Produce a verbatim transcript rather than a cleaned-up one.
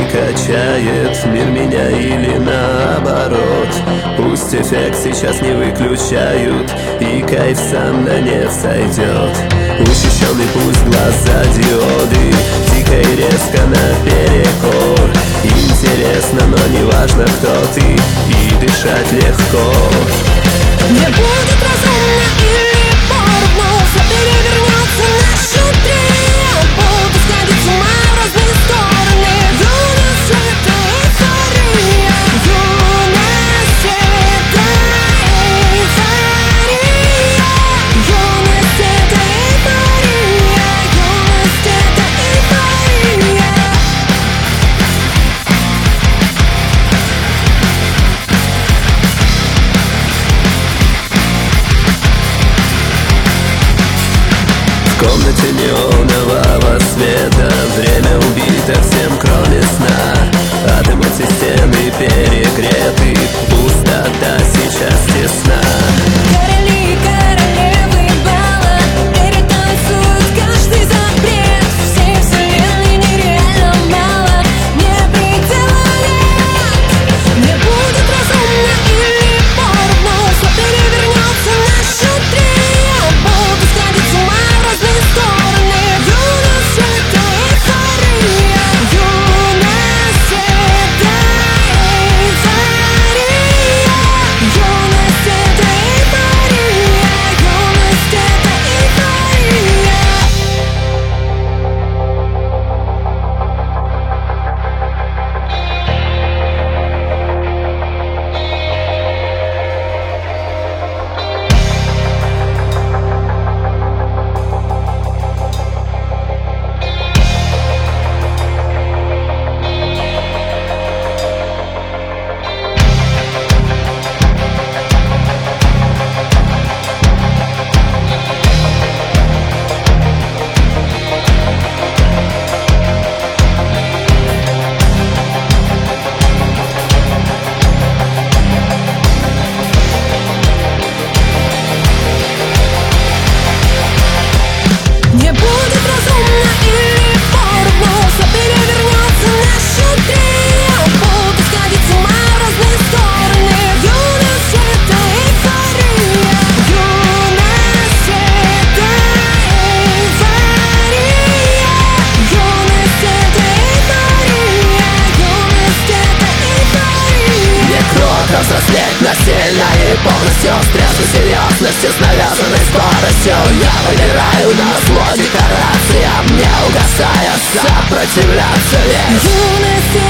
качает мир меня или наоборот. Пусть эффект сейчас не выключают, и кайф сам на нет сойдет. Учащенный пусть глаза диоды, дико и резко наперекор. Интересно, но не важно, кто ты, и дышать легко. Не будет разумно или поровну, все перевернется на шутре. Буду сходить с ума в разные стороны. Юность — это эйфория. Юность — это эйфория. Юность — это эйфория. Юность — это эйфория. В комнате неонового света время убито всем, кроме сна. Атомы системы перегреты, пустота сейчас тесна. Короли и королевы бала перетанцуют каждый запрет. Всей вселенной нереально мало, не предела нет. Не будет разумно или поровну, все перевернется на шутре. Буду сходить с ума в разные стороны. Юность — это эйфория. Юность — это эйфория. Юность — это эйфория. Юность — это эйфория. Не будет разумно или поровну, все перевернется на шутре. Буду сходить с ума в разные стороны. Юность — это эйфория. Юность — это эйфория. Юность — это эйфория. Юность — это эйфория. Не круто взрослеть насильно и полностью стресс и серьезностью с навязанной скоростью. Я выбираю на зло декорациям, не угасая сопротивляться весь. Юность —